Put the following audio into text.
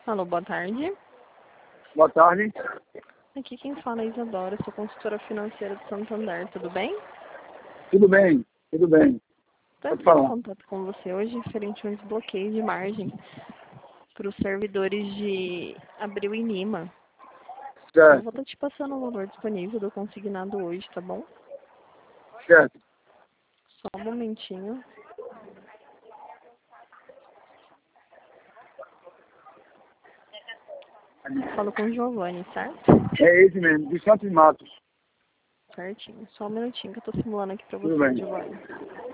Alô, boa tarde. Boa tarde. Aqui quem fala é Isadora, sou consultora financeira do Santander, tudo bem? Tudo bem, tudo bem. Estou Pode entrando em falar. contato com você hoje referente a um desbloqueio de margem para os servidores de Abril e Lima. Eu vou Certo, estar te passando o valor disponível do consignado hoje, tá bom? certo. Só um momentinho. Falo com o Giovanni, certo? É esse mesmo, de Santos Matos. Certinho. Só um minutinho que eu estou simulando aqui para Tudo você, bem. Giovanni.